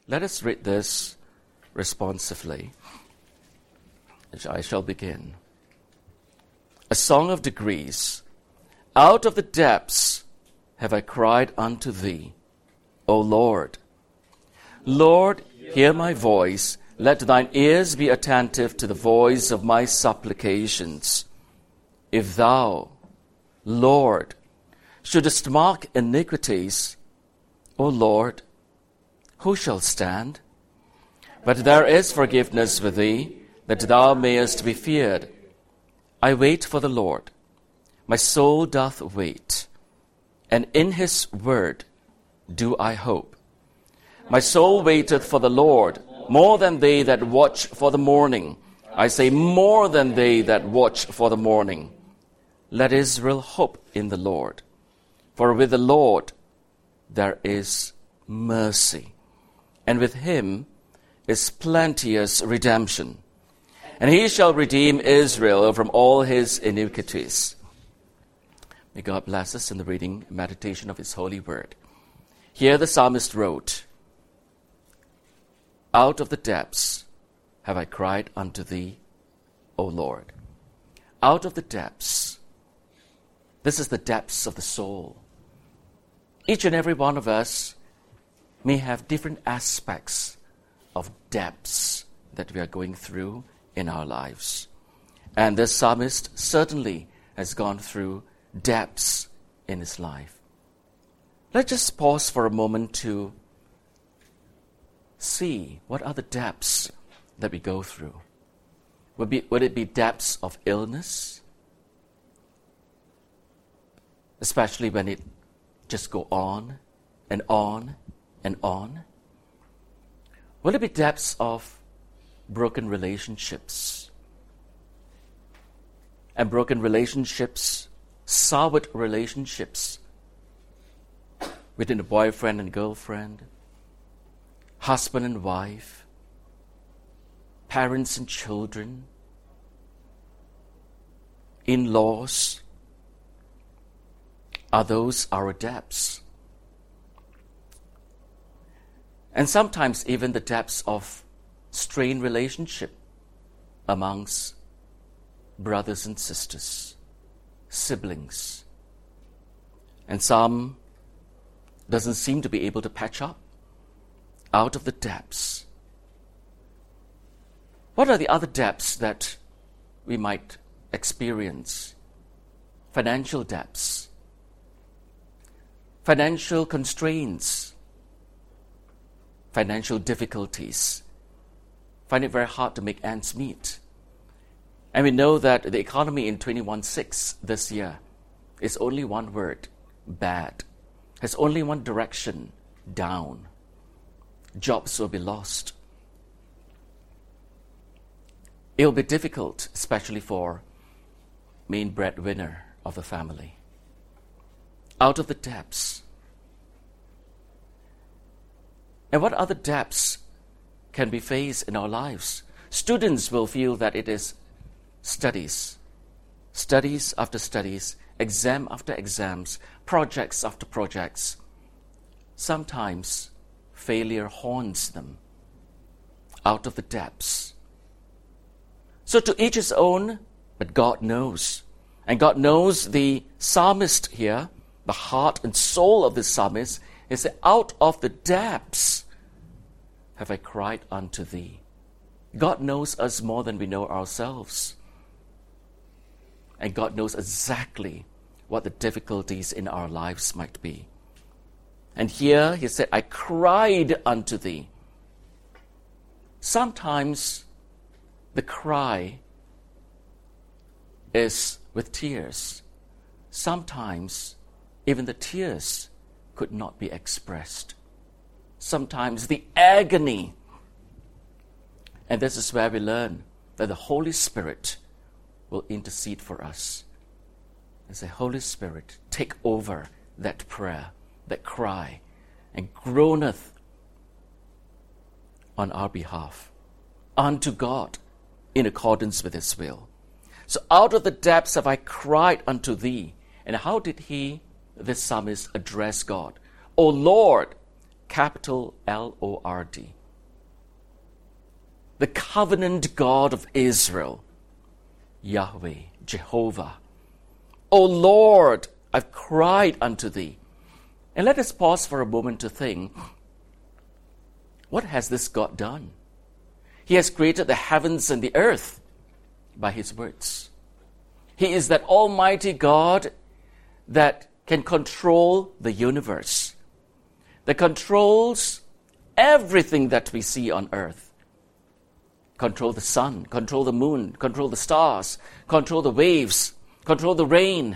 Let us read this responsively. I shall begin. A song of degrees. Out of the depths have I cried unto thee, O Lord. Lord, hear my voice. Let thine ears be attentive to the voice of my supplications. If thou, Lord, shouldest mark iniquities, O Lord, who shall stand? But there is forgiveness with thee, that thou mayest be feared. I wait for the Lord. My soul doth wait, and in his word do I hope. My soul waiteth for the Lord, more than they that watch for the morning. I say, more than they that watch for the morning. Let Israel hope in the Lord. For with the Lord there is mercy, and with him is plenteous redemption. And he shall redeem Israel from all his iniquities. May God bless us in the reading and meditation of his holy word. Here the psalmist wrote, Out of the depths have I cried unto thee, O Lord. Out of the depths. This is the depths of the soul. Each and every one of us may have different aspects of depths that we are going through in our lives. And this psalmist certainly has gone through depths in his life. Let's just pause for a moment to see what are the depths that we go through. Would it be depths of illness? Especially when it just go on and on and on. Will it be depths of broken relationships? And broken relationships, soured relationships within a boyfriend and girlfriend, husband and wife, parents and children, in-laws. Are those our depths? And sometimes even the depths of strained relationship amongst brothers and sisters, siblings. And some doesn't seem to be able to patch up. Out of the depths. What are the other depths that we might experience? Financial depths. Financial constraints. Financial difficulties. Find it very hard to make ends meet. And we know that the economy in 21/6 this year is only one word, bad. Has only one direction, down. Jobs will be lost. It will be difficult, especially for main breadwinner of the family. Out of the depths. And what other depths can we face in our lives? Students will feel that it is studies after studies, exam after exams, projects after projects. Sometimes failure haunts them. Out of the depths. So to each his own, but God knows. And God knows the psalmist here, the heart and soul of the psalmist, is that out of the depths have I cried unto thee. God knows us more than we know ourselves. And God knows exactly what the difficulties in our lives might be. And here he said, I cried unto thee. Sometimes the cry is with tears. Sometimes even the tears could not be expressed. Sometimes the agony. And this is where we learn that the Holy Spirit will intercede for us. And say, Holy Spirit, take over that prayer, that cry, and groaneth on our behalf unto God in accordance with his will. So out of the depths have I cried unto thee. And how did this psalmist, address God? O Lord, capital Lord. the covenant God of Israel, Yahweh, Jehovah. O Lord, I've cried unto thee. And let us pause for a moment to think, what has this God done? He has created the heavens and the earth by his words. He is that almighty God that can control the universe, that controls everything that we see on earth. Control the sun, control the moon, control the stars, control the waves, control the rain,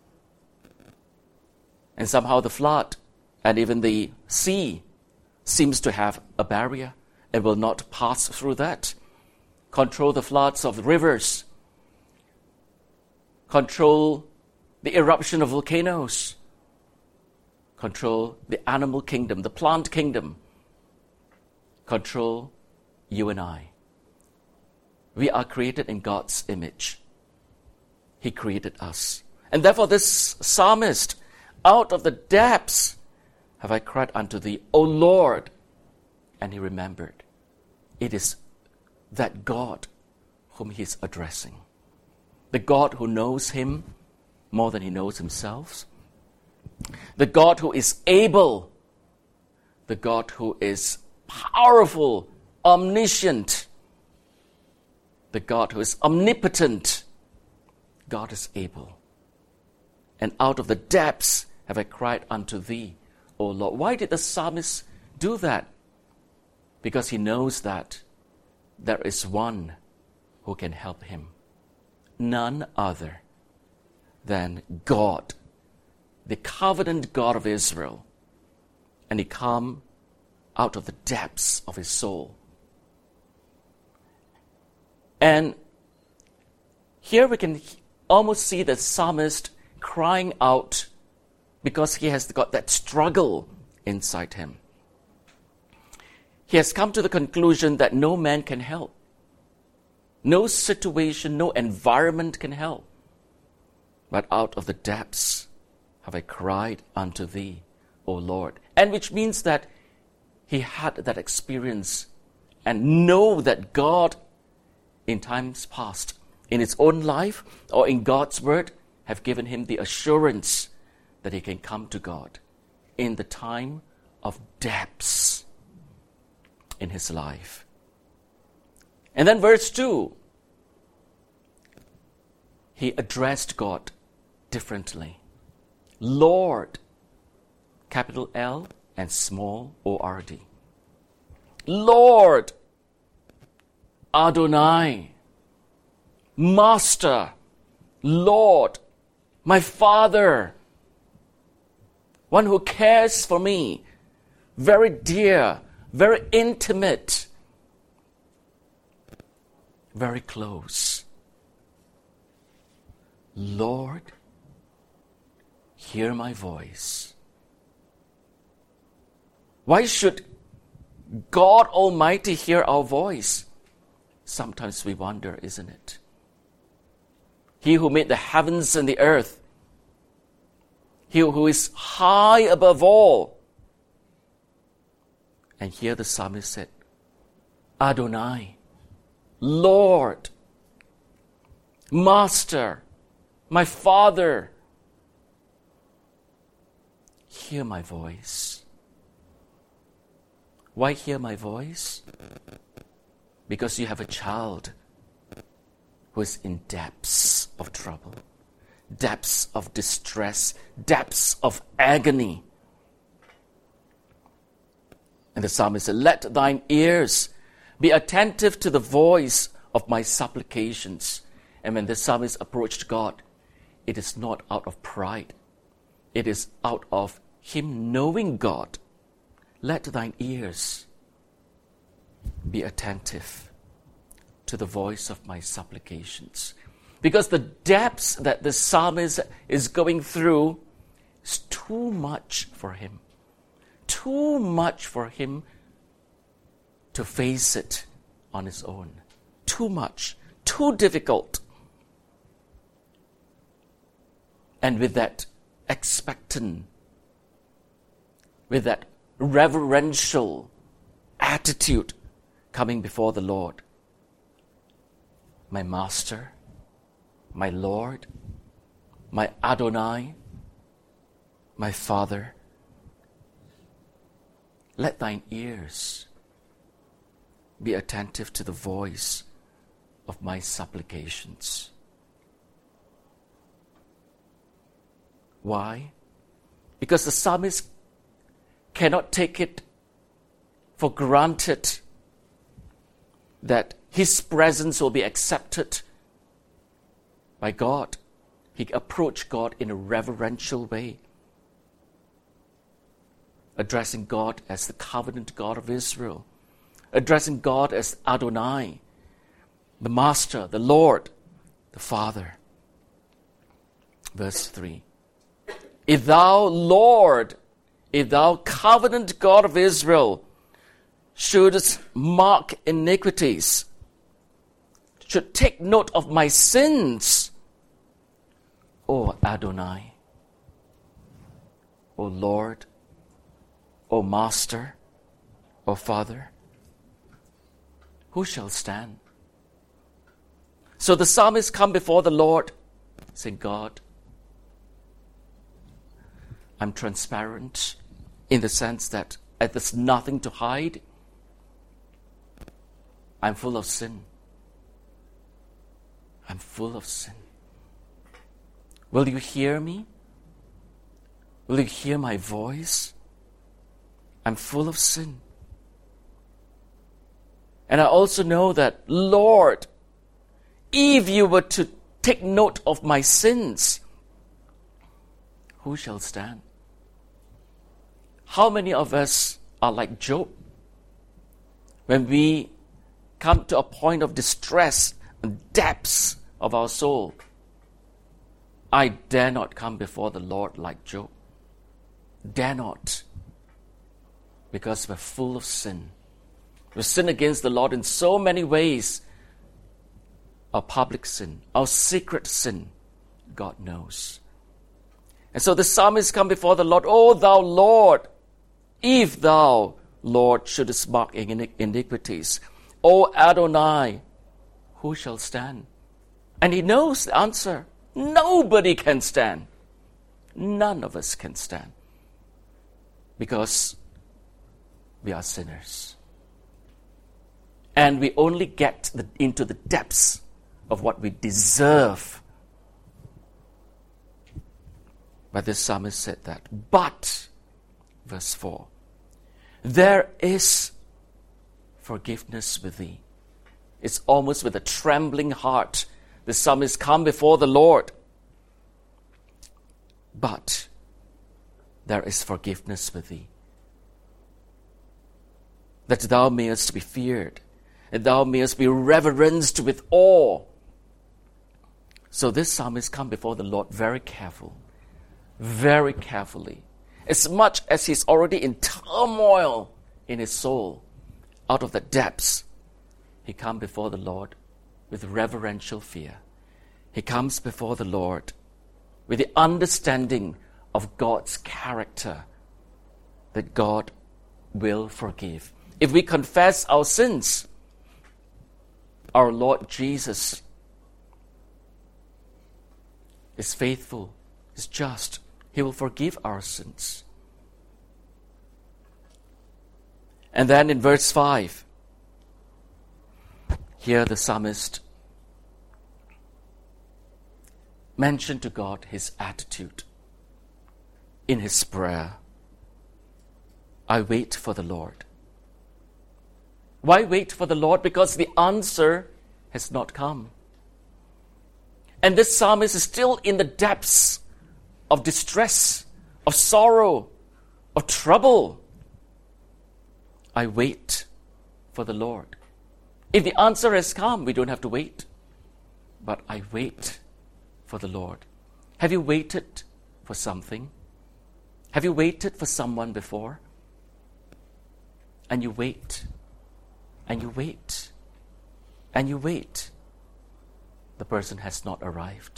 and somehow the flood and even the sea seems to have a barrier and will not pass through that. Control the floods of the rivers. Control the eruption of volcanoes. Control the animal kingdom, the plant kingdom. Control you and I. We are created in God's image. He created us. And therefore this psalmist, out of the depths have I cried unto thee, O Lord. And he remembered. It is that God whom he is addressing. The God who knows him more than he knows himself. The God who is able. The God who is powerful, omniscient. The God who is omnipotent. God is able. And out of the depths have I cried unto thee, O Lord. Why did the psalmist do that? Because he knows that there is one who can help him. None other than God, the covenant God of Israel. And he come out of the depths of his soul. And here we can almost see the psalmist crying out because he has got that struggle inside him. He has come to the conclusion that no man can help. No situation, no environment can help. But out of the depths have I cried unto thee, O Lord. And which means that he had that experience and know that God in times past, in his own life or in God's word, have given him the assurance that he can come to God in the time of depths in his life. And then verse 2, he addressed God differently. Lord, capital L and small O-R-D. Lord, Adonai, Master, Lord, my Father, one who cares for me, very dear, very intimate, very close. Lord, hear my voice. Why should God Almighty hear our voice? Sometimes we wonder, isn't it? He who made the heavens and the earth, he who is high above all. And here the psalmist said, Adonai, Lord, Master, my Father, hear my voice. Why hear my voice? Because you have a child who is in depths of trouble, depths of distress, depths of agony. And the psalmist said, let thine ears be attentive to the voice of my supplications. And when the psalmist approached God, it is not out of pride. It is out of him knowing God. Let thine ears be attentive to the voice of my supplications. Because the depths that the psalmist is going through is too much for him. Too much for him to face it on his own. Too much. Too difficult. And with that expectant, with that reverential attitude coming before the Lord, my Master, my Lord, my Adonai, my Father, let thine ears be attentive to the voice of my supplications. Why? Because the psalmist cannot take it for granted that his presence will be accepted by God. He approached God in a reverential way, addressing God as the covenant God of Israel, addressing God as Adonai, the Master, the Lord, the Father. Verse 3. If thou, Lord, if thou covenant God of Israel, shouldest mark iniquities, should take note of my sins, O Adonai, O Lord, O Master, O Father, who shall stand? So the psalmist come before the Lord, saying, God, I'm transparent in the sense that there's nothing to hide. I'm full of sin. I'm full of sin. Will you hear me? Will you hear my voice? I'm full of sin. And I also know that, Lord, if you were to take note of my sins, who shall stand? How many of us are like Job? When we come to a point of distress and depths of our soul, I dare not come before the Lord like Job. Dare not. Because we're full of sin. We sin against the Lord in so many ways. Our public sin, our secret sin, God knows. And so the psalmist come before the Lord, O thou Lord, if thou, Lord, shouldest mark iniquities, O Adonai, who shall stand? And he knows the answer. Nobody can stand. None of us can stand. Because we are sinners. And we only get into the depths of what we deserve. But this psalmist said that. But, verse 4, there is forgiveness with thee. It's almost with a trembling heart the psalmist come before the Lord. But there is forgiveness with thee, that thou mayest be feared, and thou mayest be reverenced with awe. So this psalmist come before the Lord very carefully, as much as he's already in turmoil in his soul. Out of the depths, he come before the Lord with reverential fear. He comes before the Lord with the understanding of God's character, that God will forgive. If we confess our sins, our Lord Jesus is faithful, is just. He will forgive our sins. And then in verse 5, here the psalmist mentioned to God his attitude in his prayer. I wait for the Lord. Why wait for the Lord? Because the answer has not come. And this psalmist is still in the depths of distress, of sorrow, of trouble. I wait for the Lord. If the answer has come, we don't have to wait. But I wait for the Lord. Have you waited for something? Have you waited for someone before? And you wait, and you wait, and you wait. The person has not arrived.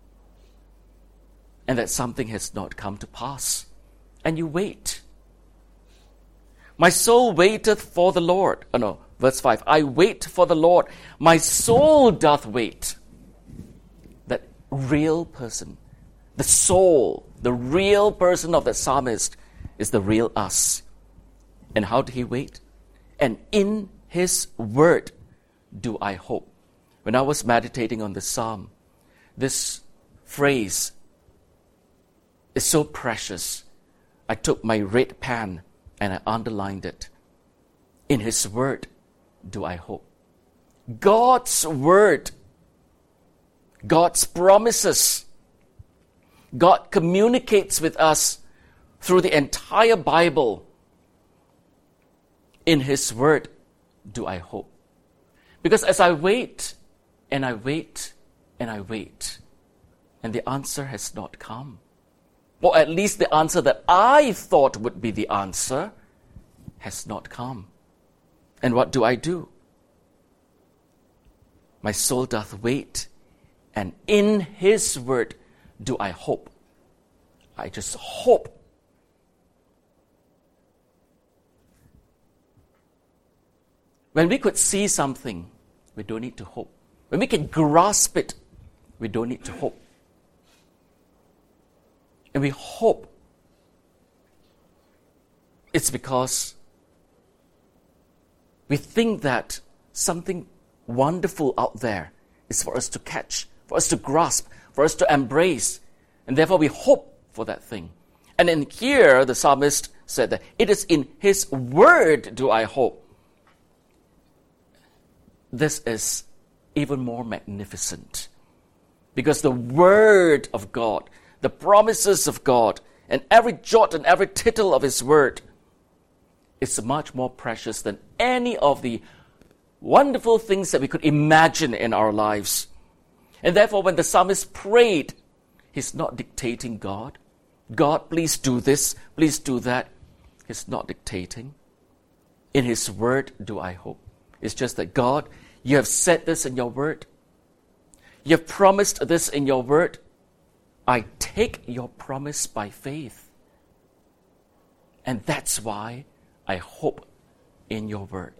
And that something has not come to pass. And you wait. My soul waiteth for the Lord. Verse 5, I wait for the Lord. My soul doth wait. That real person, the soul, the real person of the psalmist is the real us. And how did he wait? And in his word do I hope. When I was meditating on the psalm, this phrase is so precious. I took my red pen and I underlined it. In his word do I hope. God's word, God's promises, God communicates with us through the entire Bible. In his word do I hope. Because as I wait, and I wait, and I wait, and the answer has not come, or at least the answer that I thought would be the answer has not come. And what do? My soul doth wait, and in his word do I hope. I just hope. When we could see something, we don't need to hope. When we can grasp it, we don't need to hope. And we hope. It's because we think that something wonderful out there is for us to catch, for us to grasp, for us to embrace. And therefore we hope for that thing. And in here, the psalmist said that it is in his word do I hope. This is even more magnificent. Because the word of God, the promises of God, and every jot and every tittle of his word is much more precious than any of the wonderful things that we could imagine in our lives. And therefore, when the psalmist prayed, he's not dictating God. God, please do this, please do that. He's not dictating. In his word do I hope. It's just that, God, you have said this in your word. You have promised this in your word. I take your promise by faith. And that's why I hope in your word.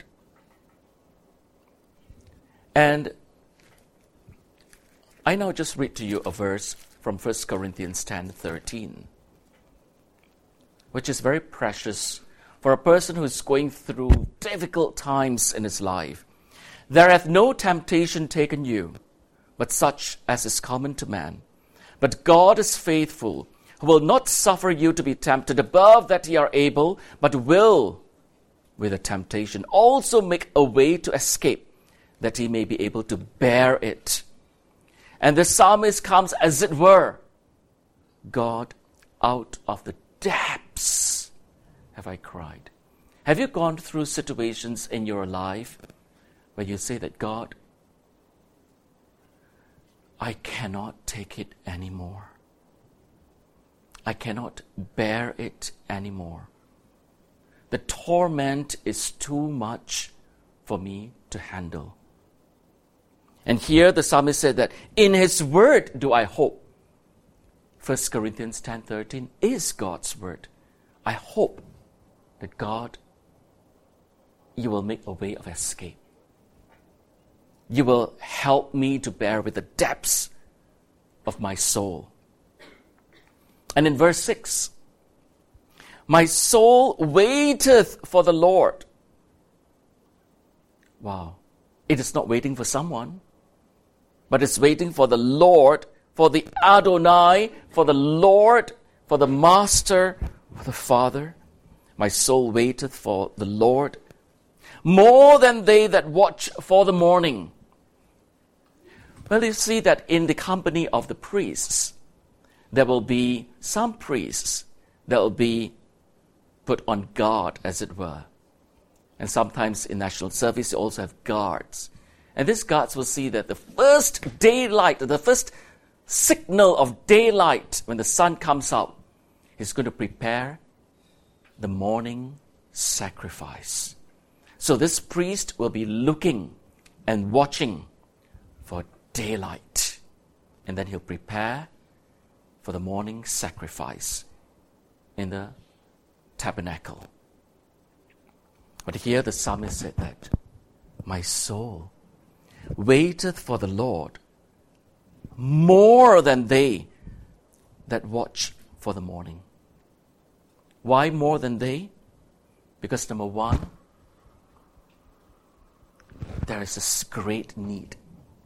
And I now just read to you a verse from 1 Corinthians 10:13, which is very precious for a person who is going through difficult times in his life. There hath no temptation taken you, but such as is common to man. But God is faithful, who will not suffer you to be tempted above that ye are able, but will, with the temptation, also make a way to escape, that ye may be able to bear it. And the psalmist comes, as it were, God, out of the depths have I cried. Have you gone through situations in your life where you say that, God, I cannot take it anymore. I cannot bear it anymore. The torment is too much for me to handle. And here the psalmist said that in his word do I hope. 1 Corinthians 10:13 is God's word. I hope that God, you will make a way of escape. You will help me to bear with the depths of my soul. And in verse 6, my soul waiteth for the Lord. Wow. It is not waiting for someone, but it's waiting for the Lord, for the Adonai, for the Lord, for the Master, for the Father. My soul waiteth for the Lord, more than they that watch for the morning. Well, you see that in the company of the priests, there will be some priests that will be put on guard, as it were. And sometimes in national service, you also have guards. And these guards will see that the first daylight, the first signal of daylight, when the sun comes up, is going to prepare the morning sacrifice. So this priest will be looking and watching for daylight. And then he'll prepare for the morning sacrifice in the tabernacle. But here the psalmist said that My soul waiteth for the Lord more than they that watch for the morning. Why more than they? Because number one, there is a great need.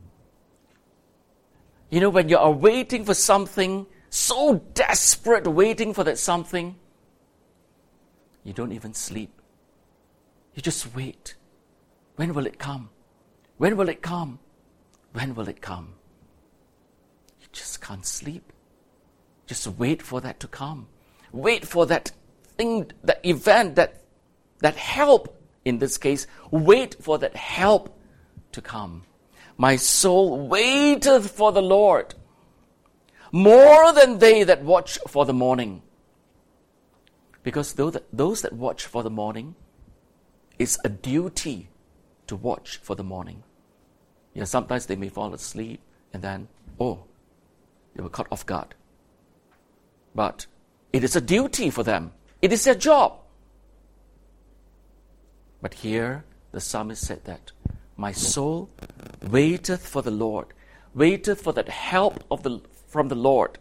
You know, when you are waiting for something, so desperate waiting for that something, you don't even sleep. You just wait. When will it come? When will it come? When will it come? You just can't sleep. Just wait for that to come. Wait for that thing, that event, that help, in this case, wait for that help to come. My soul waiteth for the Lord more than they that watch for the morning. Because those that watch for the morning, it's a duty to watch for the morning. Yeah, sometimes they may fall asleep and then, they were caught off guard. But it is a duty for them. It is their job. But here, the psalmist said that, my soul waiteth for the Lord, waiteth for that help from the Lord,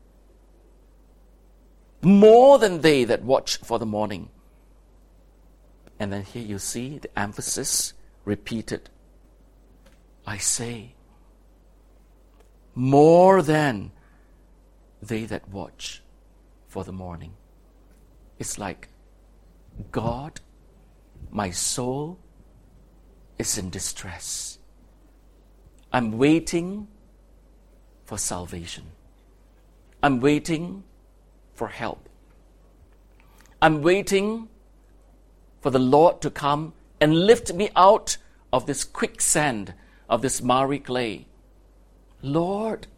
more than they that watch for the morning. And then here you see the emphasis repeated. I say, more than they that watch for the morning. It's like, God, my soul is in distress. I'm waiting for salvation. I'm waiting for help. I'm waiting for the Lord to come and lift me out of this quicksand, of this miry clay. Lord,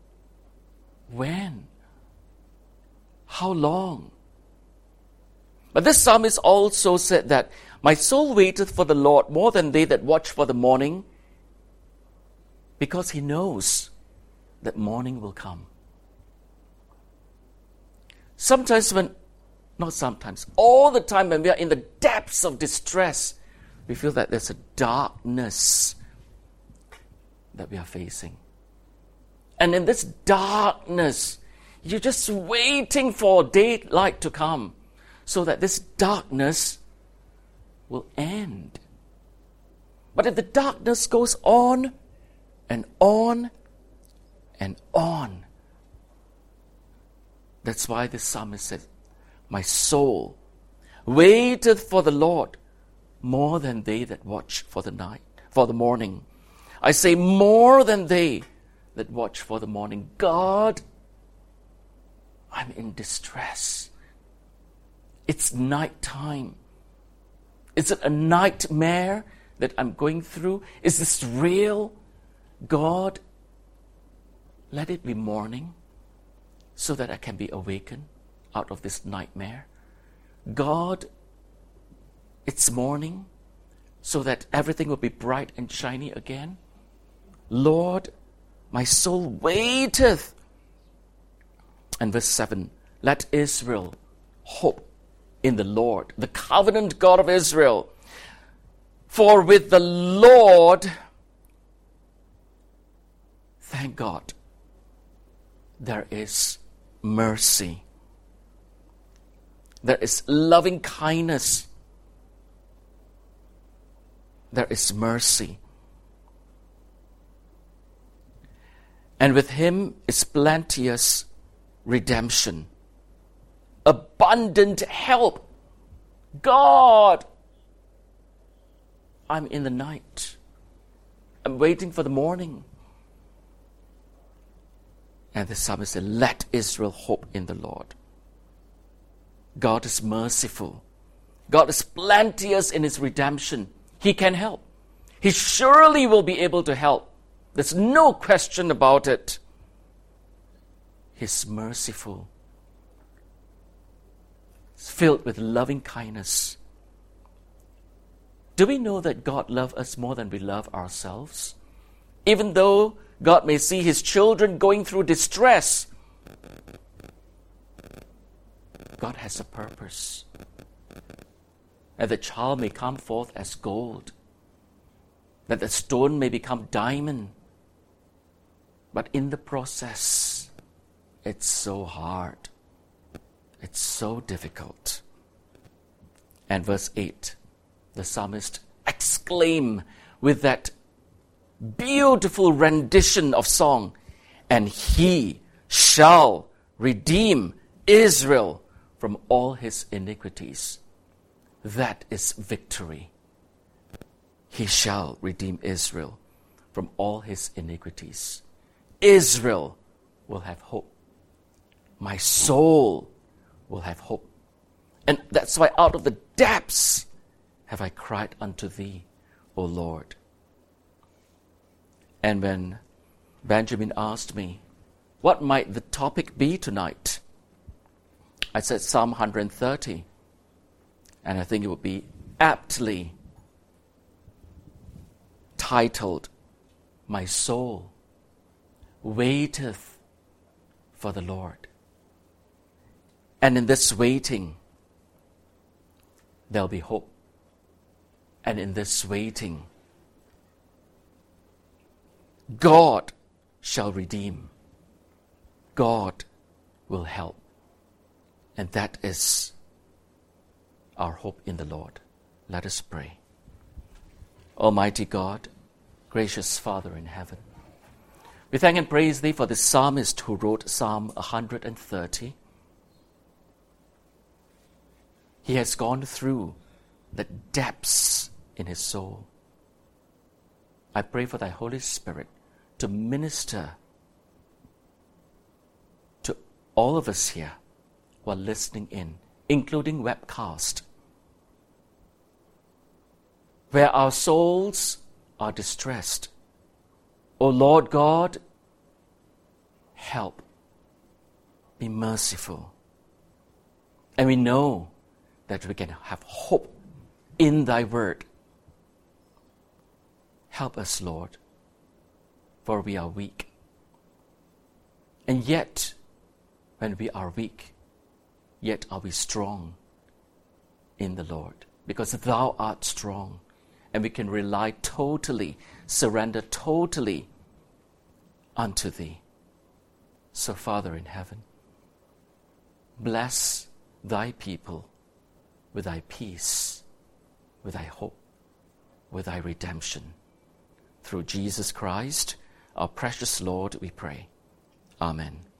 when? How long? But this psalmist also said that, my soul waiteth for the Lord more than they that watch for the morning, because he knows that morning will come. All the time when we are in the depths of distress, we feel that there's a darkness that we are facing. And in this darkness, you're just waiting for daylight to come so that this darkness will end. But if the darkness goes on and on and on, that's why the psalmist said, my soul waiteth for the Lord more than they that watch for the morning. I say more than they that watch for the morning. God, I'm in distress. It's night time. Is it a nightmare that I'm going through? Is this real? God, let it be morning so that I can be awakened out of this nightmare. God, it's morning so that everything will be bright and shiny again. Lord, my soul waiteth. And verse 7, let Israel hope in the Lord, the covenant God of Israel. For with the Lord, thank God, there is mercy. There is loving kindness. There is mercy. And with him is plenteous redemption, abundant help. God, I'm in the night. I'm waiting for the morning. And the psalmist said, let Israel hope in the Lord. God is merciful. God is plenteous in his redemption. He can help. He surely will be able to help. There's no question about it. He's merciful. It's filled with loving kindness. Do we know that God loves us more than we love ourselves? Even though God may see his children going through distress, God has a purpose. And the child may come forth as gold. that the stone may become diamond. But in the process, it's so hard. It's so difficult. And verse 8, the psalmist exclaims with that beautiful rendition of song, and he shall redeem Israel from all his iniquities. That is victory. He shall redeem Israel from all his iniquities. Israel will have hope. My soul will have hope. And that's why out of the depths have I cried unto thee, O Lord. And when Benjamin asked me, what might the topic be tonight? I said Psalm 130. And I think it would be aptly titled, My Soul Waiteth for the Lord. And in this waiting, there'll be hope. And in this waiting, God shall redeem. God will help. And that is our hope in the Lord. Let us pray. Almighty God, gracious Father in heaven, we thank and praise Thee for the psalmist who wrote Psalm 130. He has gone through the depths in his soul. I pray for Thy Holy Spirit to minister to all of us here who are listening in, including webcast, where our souls are distressed. O Lord God, help, be merciful. And we know that we can have hope in Thy word. Help us, Lord, for we are weak. And yet, when we are weak, yet are we strong in the Lord, because Thou art strong, and we can rely totally, surrender totally unto Thee. So, Father in heaven, bless Thy people with Thy peace, with Thy hope, with Thy redemption. Through Jesus Christ, our precious Lord, we pray. Amen.